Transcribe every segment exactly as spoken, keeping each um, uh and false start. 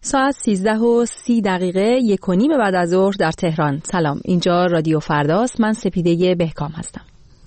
ساعت سیزده و سی دقیقه یک و نیم بعد از ظهر در تهران. سلام، اینجا رادیو فرداست. من سپیده بهکام هستم.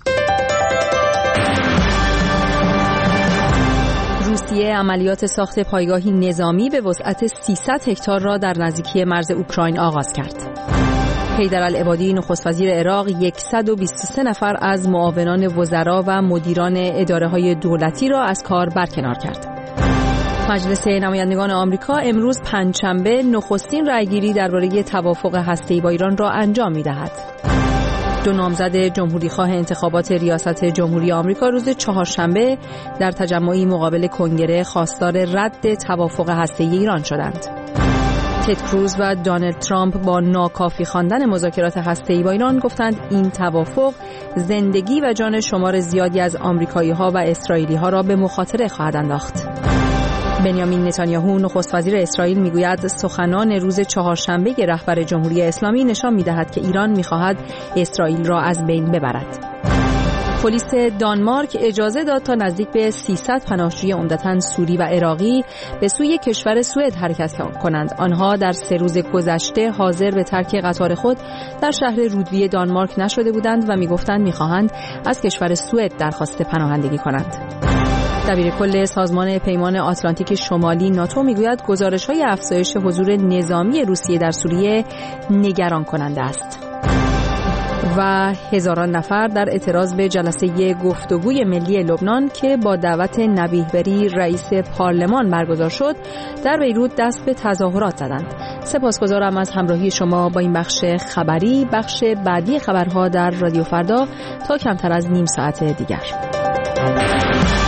روسیه عملیات ساخت پایگاهی نظامی به وسعت سیصد هکتار را در نزدیکی مرز اوکراین آغاز کرد. حیدرالعبادی نخست وزیر عراق صد و بیست و سه نفر از معاونان وزرا و مدیران اداره‌های دولتی را از کار برکنار کرد. مجلس نمایندگان آمریکا امروز پنجشنبه نخستین رأیگیری درباره توافق هسته‌ای با ایران را انجام می‌دهد. دو نامزد جمهوریخواه انتخابات ریاست جمهوری آمریکا روز چهارشنبه در تجمعی مقابل کنگره خواستار رد توافق هسته‌ای ایران شدند. تد کروز و دونالد ترامپ با ناکافی خواندن مذاکرات هسته‌ای با ایران گفتند این توافق زندگی و جان شمار زیادی از آمریکایی‌ها و اسرائیلی‌ها را به مخاطره خواهد انداخت. بنیامین نتانیاهو نخست وزیر اسرائیل میگوید سخنان روز چهارشنبه رهبر جمهوری اسلامی نشان می‌دهد که ایران می‌خواهد اسرائیل را از بین ببرد. پلیس دانمارک اجازه داد تا نزدیک به سیصد پناهجوی عمدتاً سوری و عراقی به سوی کشور سوئد حرکت کنند. آنها در سه روز گذشته حاضر به ترک قطار خود در شهر رودوی دانمارک نشده بودند و می‌گفتند می‌خواهند از کشور سوئد درخواست پناهندگی کنند. دبیرکل سازمان پیمان آتلانتیک شمالی ناتو میگوید گزارش‌های افزایش حضور نظامی روسیه در سوریه نگران کننده است. و هزاران نفر در اعتراض به جلسه گفتگوی ملی لبنان که با دعوت نبیه بری رئیس پارلمان برگزار شد در بیروت دست به تظاهرات زدند. سپاسگزارم از همراهی شما با این بخش خبری. بخش بعدی خبرها در رادیو فردا تا کمتر از نیم ساعت دیگر.